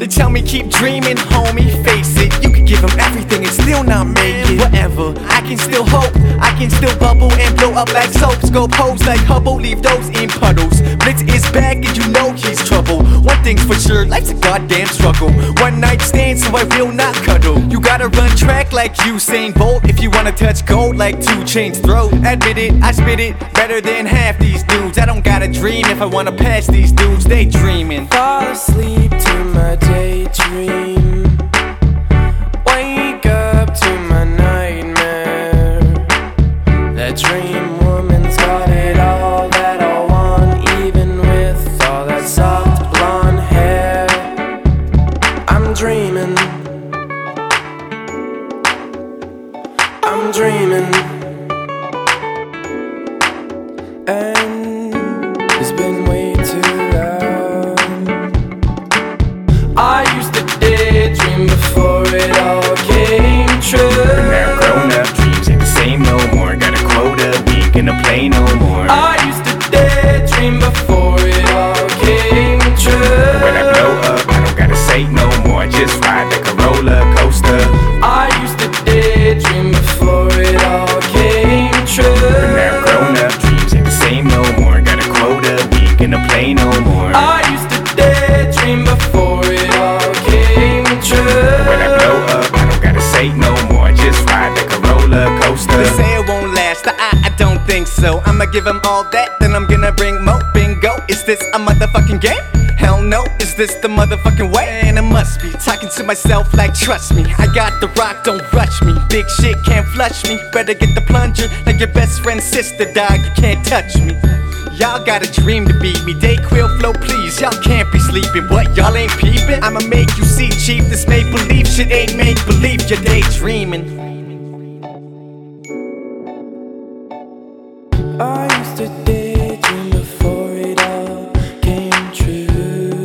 tell me keep dreaming, homie, face it. You can give them everything and still not make it. Whatever, I can still hope, I can still bubble and blow up like soaps. Go pose like Hubble, leave those in puddles. Blitz is back and you know he's trouble. One thing's for sure, life's a goddamn struggle. One night stand so I will not cuddle. You gotta run track like Usain Bolt if you wanna touch gold like 2 Chainz throat. Admit it, I spit it better than half these dudes. I don't gotta dream if I wanna pass these dudes, they dreaming. Fall asleep to my daydream, wake up to my nightmare. That dream woman's got it all that I want, even with all that soft blonde hair. I'm dreaming, I'm dreaming, and it's been way too long. I used to daydream before it all came true. But now grown up, dreams ain't the same no more. Got a quota, we ain't gonna play no more. I used to daydream before it all came true. When I blow up, I don't gotta say no more. I just ride like a roller coaster. I used to daydream before it all came true. But now grown up, dreams ain't the same no more. Got a quota, we ain't gonna play no more. I used to daydream before it all came true. When I blow up, I don't gotta say no more. I just ride like a roller coaster. They say it won't last, I don't think so. I'ma give them all that, then I'm gonna bring more. Bingo, is this a motherfucking game? Hell no, is this the motherfucking way? And it must be, talking to myself like trust me, I got the rock, don't rush me. Big shit can't flush me, better get the plunger. Like your best friend's sister, dog, you can't touch me. Y'all got a dream to beat me, Dayquil flow please, y'all can't be sleeping. What, y'all ain't peeping? I'ma make you see, chief, this make-believe shit ain't make-believe, you're daydreaming. I used to daydream before it all came true.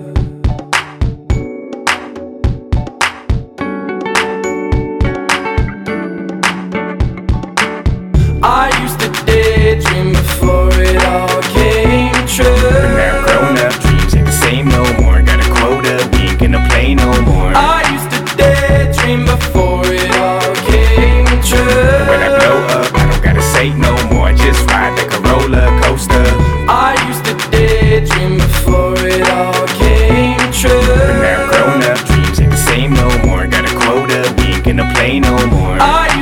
I used to daydream before it all came true. But now grown up, dreams ain't the same no more. Got a quota, we ain't gonna play no more. I used to daydream before it all came true. When I blow up, I don't gotta say no more. I just ride like a roller coaster. I used to daydream before it all came true. But now grown up, dreams ain't the same no more. Got a quota, we ain't gonna play no more. I